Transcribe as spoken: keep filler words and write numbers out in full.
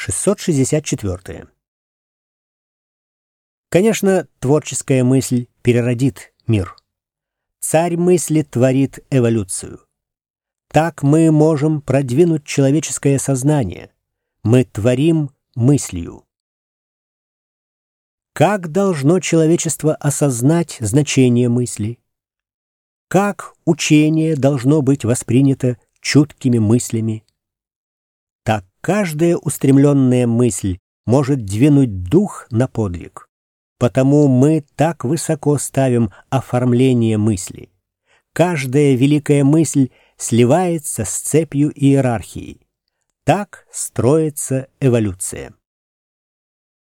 шестьсот шестьдесят четыре. Конечно, творческая мысль переродит мир. Царь мысли творит эволюцию. Так мы можем продвинуть человеческое сознание. Мы творим мыслью. Как должно человечество осознать значение мысли? Как учение должно быть воспринято чуткими мыслями? Так каждая устремленная мысль может двинуть дух на подвиг. Потому мы так высоко ставим оформление мысли. Каждая великая мысль сливается с цепью иерархии. Так строится эволюция.